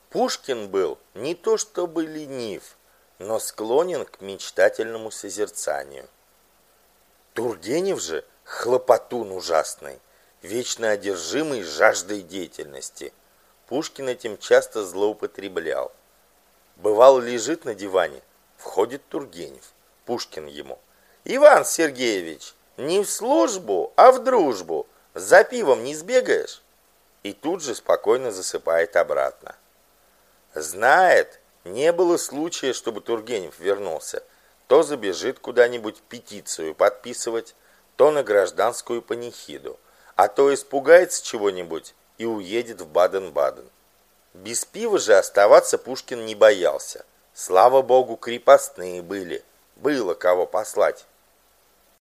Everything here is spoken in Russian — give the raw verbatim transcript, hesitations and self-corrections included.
Пушкин был не то чтобы ленив, но склонен к мечтательному созерцанию. Тургенев же хлопотун ужасный, вечно одержимый жаждой деятельности. Пушкин этим часто злоупотреблял. Бывало, лежит на диване, входит Тургенев. Пушкин ему: «Иван Сергеевич, не в службу, а в дружбу. За пивом не сбегаешь?» И тут же спокойно засыпает обратно. Знает, не было случая, чтобы Тургенев вернулся. То забежит куда-нибудь петицию подписывать, то на гражданскую панихиду, а то испугается чего-нибудь и уедет в Баден-Баден. Без пива же оставаться Пушкин не боялся. Слава богу, крепостные были, было кого послать.